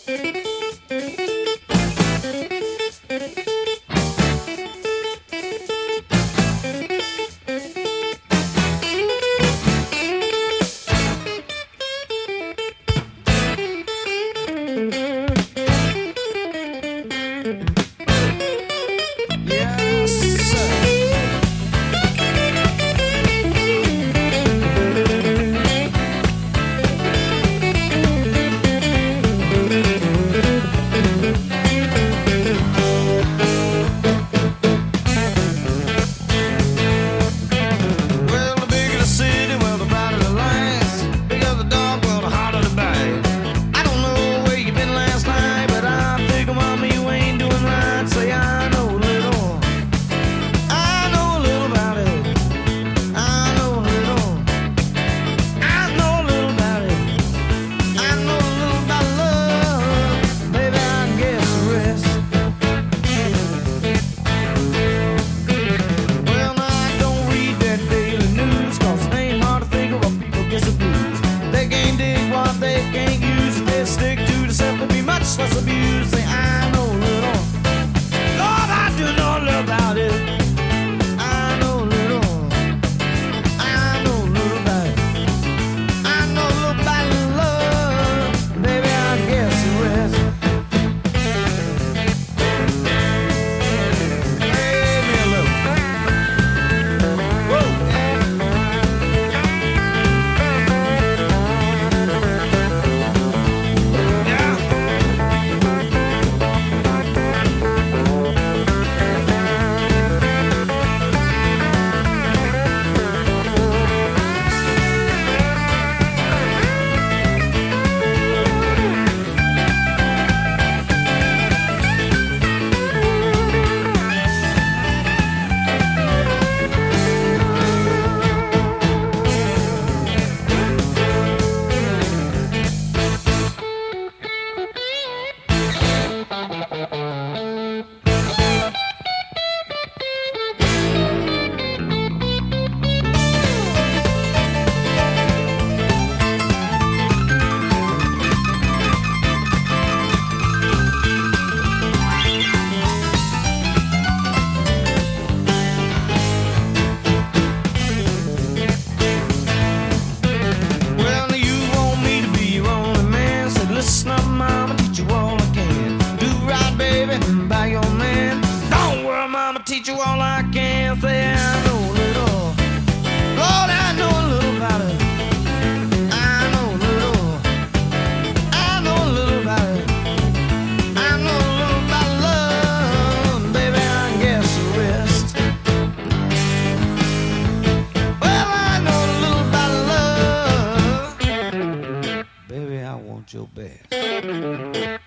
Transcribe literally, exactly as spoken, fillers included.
Less abuse, say I know little. Lord, I do know little about it. I know little. I know little about it. I know little about love. Baby, I guess the rest. Hey, me a little. Woo! Teach you all I can. Say I know a little. Lord, I know a little about it. I know a little. I know a little about it. I know a little about love. Baby, I guess the rest. Well, I know a little about love. Baby, I want your best.